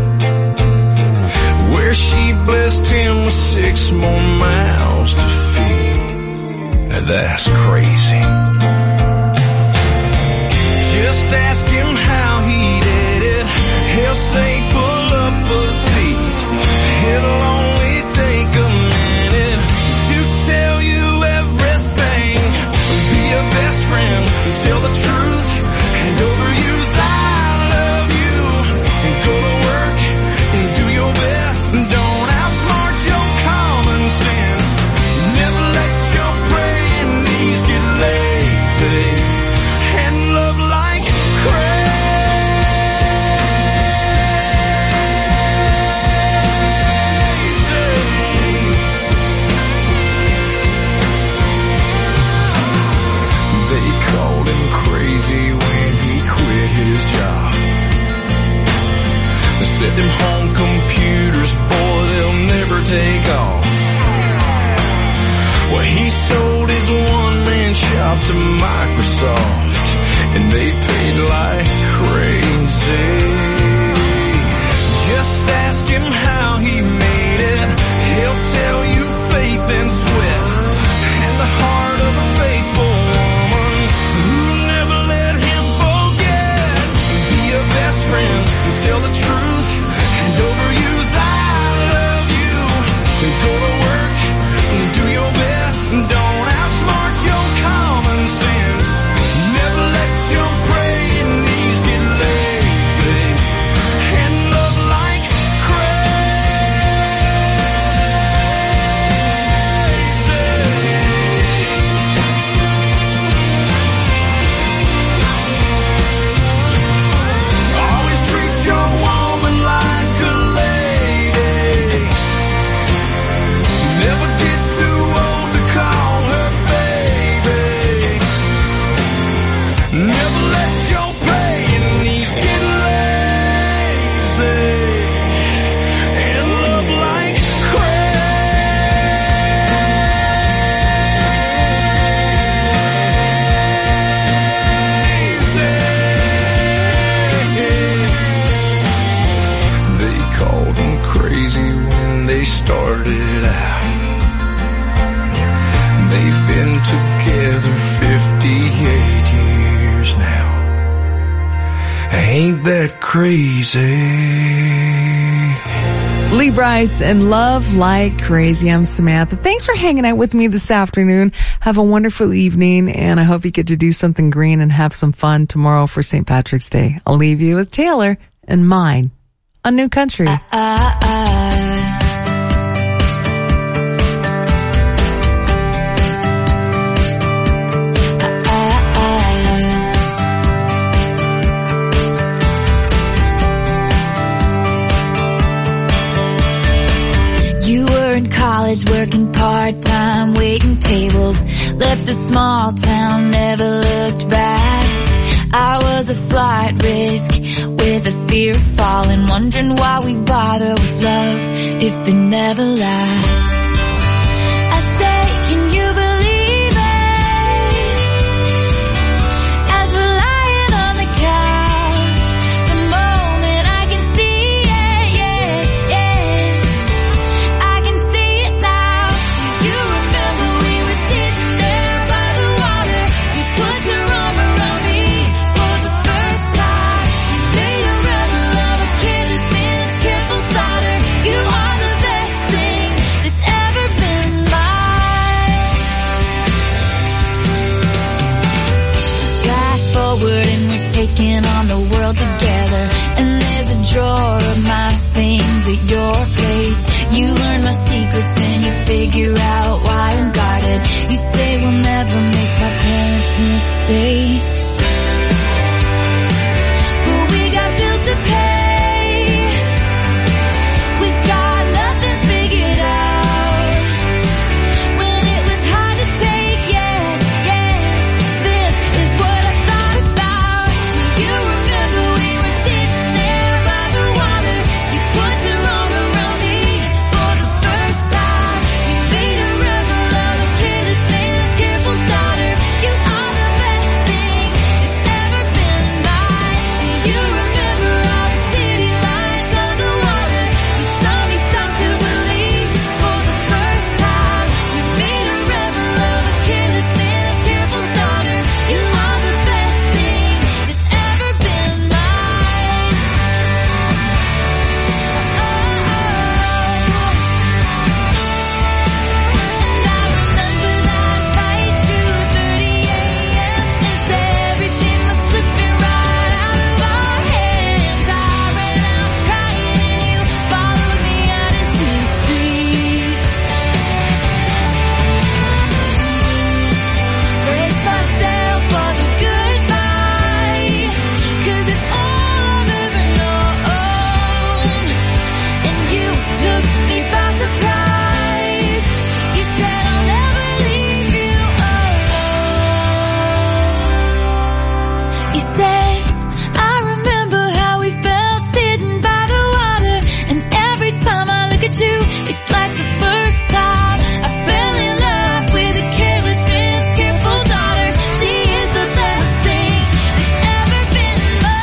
where she blessed him with six more miles to feed. Now that's crazy. Just ask him how he did it. He'll say pull up a seat. It'll only take a minute to tell you everything. Be a best friend, tell the truth. And overuse, I love you. And go to work and do your best. Don't outsmart your common sense. Never let your praying knees get lazy. And love like crazy. They called him crazy when he quit his job. They said them home computers, boy, they'll never take off. Well, he sold his one-man shop to Microsoft, and they paid like crazy. Just ask him how he made it. He'll tell you faith and sweat, and the heart of a faithful woman who never let him forget. Be a best friend, tell the truth, and overuse I love you. Go to work, do your best, don't outsmart your common sense. Never let your praying knees get lazy. And love like always treat your woman like a lady. Never get too old to call her baby. Never let your praying knees get lazy. And love like crazy. They called him crazy when they started out. They've been together fifty-eight years now. Ain't that crazy? Lee Brice and Love Like Crazy. I'm Samantha. Thanks for hanging out with me this afternoon. Have a wonderful evening, and I hope you get to do something green and have some fun tomorrow for Saint Patrick's Day. I'll leave you with Taylor and Mine on New Country. Uh, uh, uh. You were in college working part-time, waiting tables, left a small town, never looked back. I was a flight risk with a fear of falling, wondering why we bother with love if it never lasts. I say, can you believe it? As we're lying on the couch, the moment I can see it, yeah, yeah, I can see it now. You remember we were sitting there by the water, you put your arm around me for the first time. You made a rebel of a kid who spins careful daughter. You are the best thing that's forward and we're taking on the world together. And there's a drawer of my things at your place. You learn my secrets and you figure out why I'm guarded. You say we'll never make my parents' mistakes, but we got bills to pay. We got nothing figured out. When it was hard to take, yes, yes, this is what I thought about. You remember we were sitting there by the water. You put your arm around me for the first time. You made a rebel of a careless man's careful daughter. You are the best thing that's ever been mine. Do you remember all the city lights on the water? You saw me stop to believe for the first time. You made a rebel of a careless man's careful daughter. You are the best thing that's ever been mine. And I remember that fight, two thirty a.m. and said everything was slipping right out of our hands. I ran out crying and you followed me out into the street. Brace myself for the goodbye, 'cause it's all I've ever known. And you took me by surprise. You said I'll never leave you alone. You said, I remember how we felt sitting by the water. And every time I look at you, it's like the first time I fell in love with a careless man's careful daughter. She is the best thing that's ever been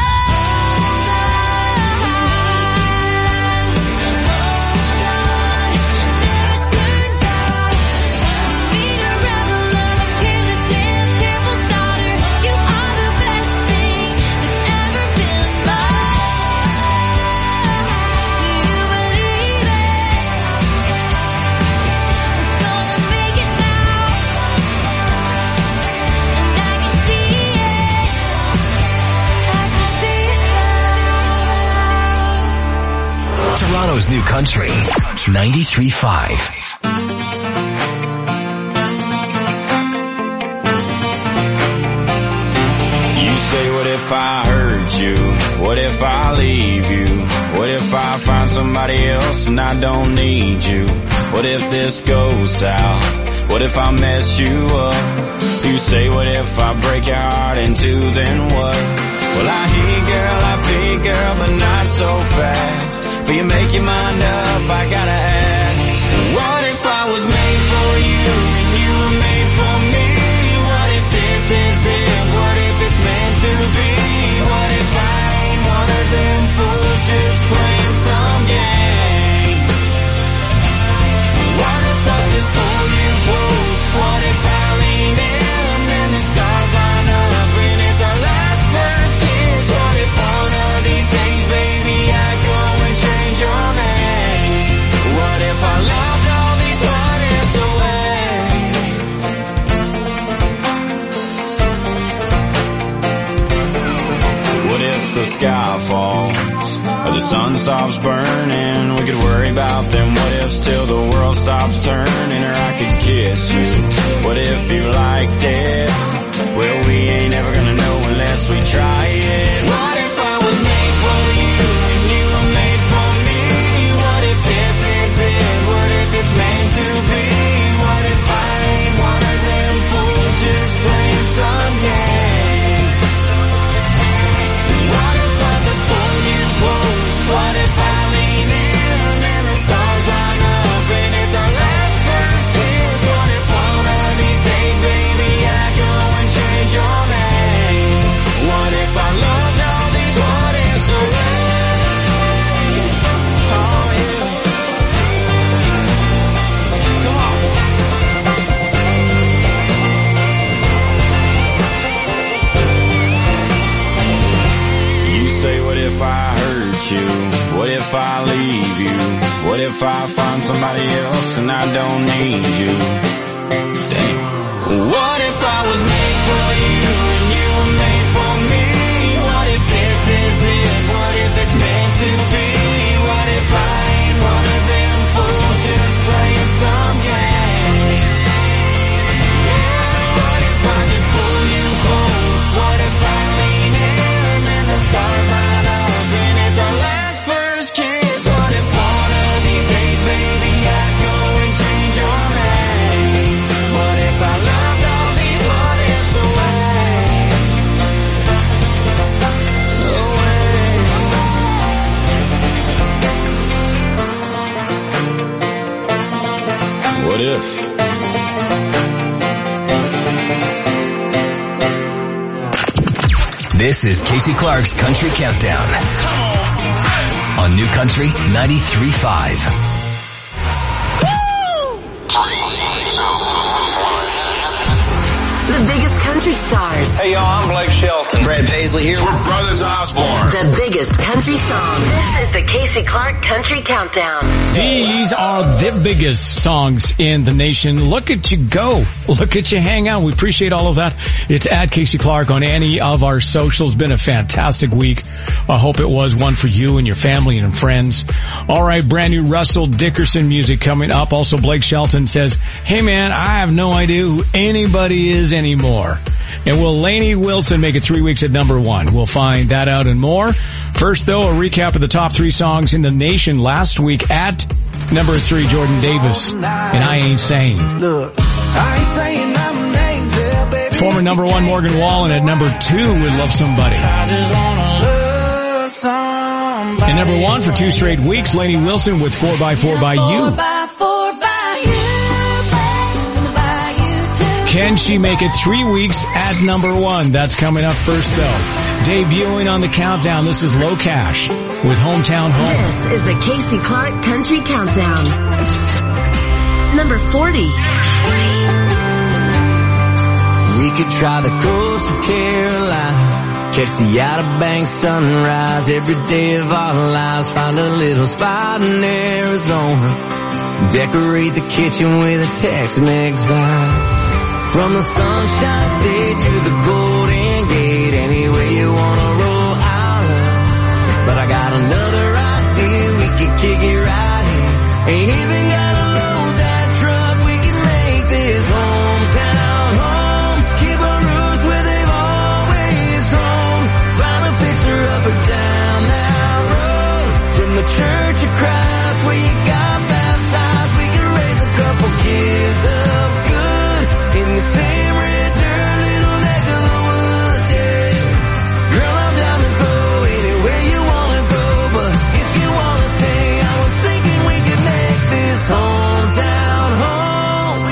mine. Hold on, never turn back. Beat a rebel of a careless man's careful daughter. You are the best thing that's ever been mine. Do you believe it? We're gonna make it now. And I can see it. I can see it now. Toronto's new country, ninety-three point five. You say, what if I hurt you? What if I leave you? What if I find somebody else and I don't need you? What if this goes south? What if I mess you up? You say, what if I break your heart in two, then what? Well, I hear girl, I feel girl, but not so fast. But you make your mind up, I gotta ask. What if I was made for you and you were made for me? What if this is it? What if it's meant to be? What if I ain't one of them fools just playing some game? What if I just pull you close? What if I lean in and the stars line up and it's our last first kiss? What if one of these days, baby, I go and change your name? What if I loved all these heartaches away? What if the sky falls or the sun stops burning? We could worry about them what ifs till the world stops turning, or I could kiss you. What if you liked it? Well, we ain't ever gonna know unless we try it. What if I was made for you and you were made for me? What if this is it? What if it's meant to be? What if I ain't one of them fools just playing some game? What if I just pull you close? What if I lean in and the stars line up and it's our last first kiss? What if one of these days, baby, I go and change your name? What if I loved all these what ifs away? Oh yeah. Come on. You say, what if I hurt you? What if I leave you? What if I find somebody else and I don't need you? Damn. What if I was made for you and you were made for me? This is Casey Clark's Country Countdown on New Country ninety-three point five. The biggest country stars. Hey, y'all, I'm Blake Shelton. Brad Paisley here. We're Brothers Osborne. The biggest country songs. This is the Casey Clark Country Countdown. These are the biggest songs in the nation. Look at you go. Look at you hang out. We appreciate all of that. It's at Casey Clark on any of our socials. Been a fantastic week. I hope it was one for you and your family and friends. All right, brand new Russell Dickerson music coming up. Also, Blake Shelton says, hey man, I have no idea who anybody is anymore. And will Lainey Wilson make it three weeks at number one? We'll find that out and more. First, though, a recap of the top three songs in the nation last week. At number three, Jordan Davis, and I Ain't Saying. Look, I ain't saying I'm an angel, baby. Former number one, Morgan Wallen, at number two with Love Somebody. I just wanna love somebody. And number one for two straight weeks, Lainey Wilson with four by four by You. Can she make it three weeks at number one? That's coming up first, though. Debuting on the countdown, this is Low Cash with Hometown Home. This is the Casey Clark Country Countdown. Number forty. We could try the coast of Carolina, catch the Outer Banks sunrise every day of our lives, find a little spot in Arizona, decorate the kitchen with a Tex-Mex vibe. From the Sunshine State to the Golden Gate, anywhere you wanna roll, I'll love. But I got another idea, we could kick it right here. Ain't even gotta load that truck, we can make this hometown home. Keep our roots where they've always grown. Find a fixer up or down that road. From the Church of Christ where you got baptized, we can raise a couple kids up good in the same red dirt, little neck of the woods, yeah. Girl, I'm down to go anywhere you wanna go, but if you wanna stay, I was thinking we could make this hometown home.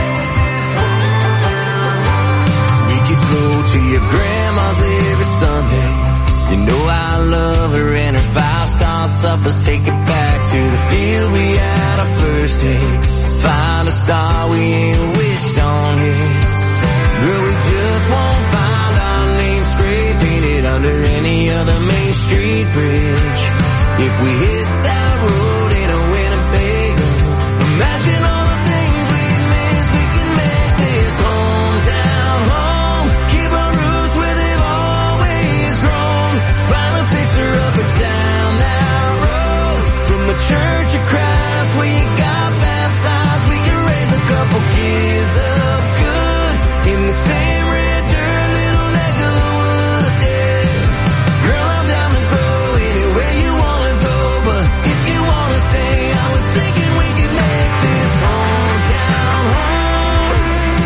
We could go to your grandma's every Sunday. You know I love her and her five-star suppers. Take it back to the field we had our first date. Find a star we ain't wished on yet. Girl, we just won't find our name spray painted under any other Main Street bridge. If we hit that road in a Winnebago, imagine all the things we'd miss. We can make this hometown home. Keep our roots where they've always grown. Find a fixer up or down that road. From the Church of Christ where you got baptized, we can raise a couple kids up good in the same red dirt, little neck of the woods, yeah. Girl, I'm down to go anywhere you wanna go, but if you wanna stay, I was thinking we could make this hometown home.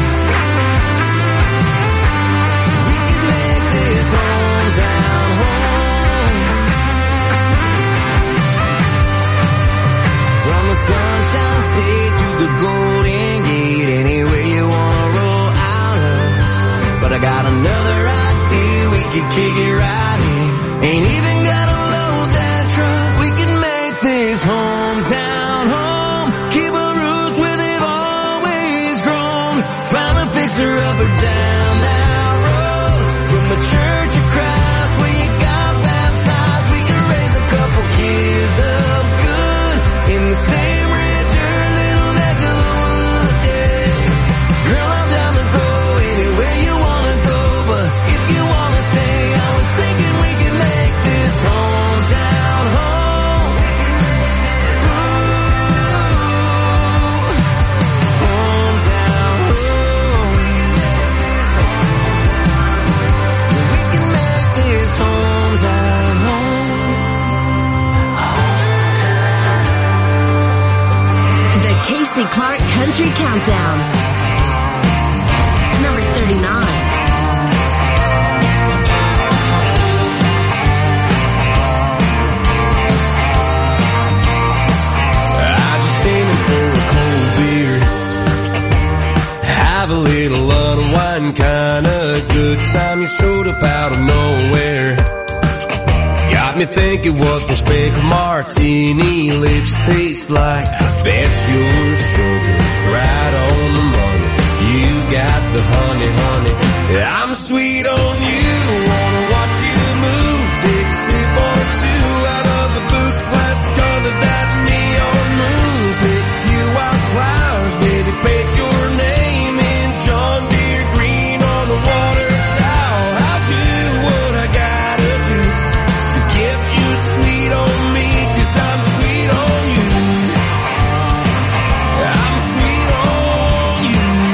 We could make this hometown home. From the Sunshine State to the Golden Gate, anywhere you wanna roll out of. But I got another idea, we could kick it right here. Ain't even gotta load that truck, we can make this hometown home. Keep our roots where they've always grown. Find a fixer up or down that road. From the Church of Christ where you got baptized, we can raise a couple kids up good in the same red dirt, little neck of the woods, yeah. Girl, I'm down to go anywhere you wanna go, but if you wanna stay, I was thinking we could make this hometown home. Ooh, hometown home. We can make this hometown home. The Casey Clark Country Countdown. Number thirty-nine. I just aiming for a cold beer, have a little unwind kind of a good time, you showed up out of nowhere. Got me thinking what those big martini lips taste like. I bet your sugar's right on the money. You got the honey, honey. I'm sweet on